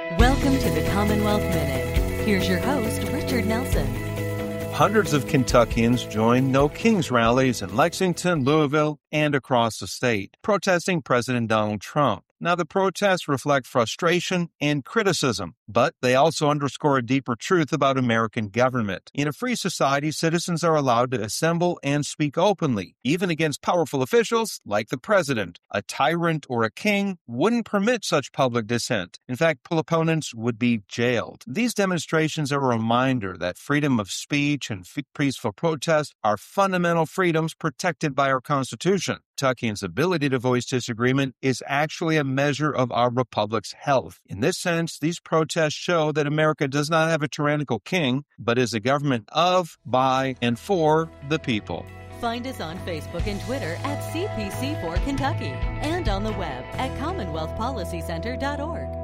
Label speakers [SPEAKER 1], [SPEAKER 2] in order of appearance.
[SPEAKER 1] Welcome to the Commonwealth Minute. Here's your host, Richard Nelson.
[SPEAKER 2] Hundreds of Kentuckians joined No Kings rallies in Lexington, Louisville, and across the state, protesting President Donald Trump. Now, the protests reflect frustration and criticism, but they also underscore a deeper truth about American government. In a free society, citizens are allowed to assemble and speak openly, even against powerful officials like the president. A tyrant or a king wouldn't permit such public dissent. In fact, opponents would be jailed. These demonstrations are a reminder that freedom of speech and peaceful protest are fundamental freedoms protected by our Constitution. Kentuckians' ability to voice disagreement is actually a measure of our republic's health. In this sense, these protests show that America does not have a tyrannical king, but is a government of, by, and for the people.
[SPEAKER 1] Find us on Facebook and Twitter at CPC4 Kentucky and on the web at CommonwealthPolicyCenter.org.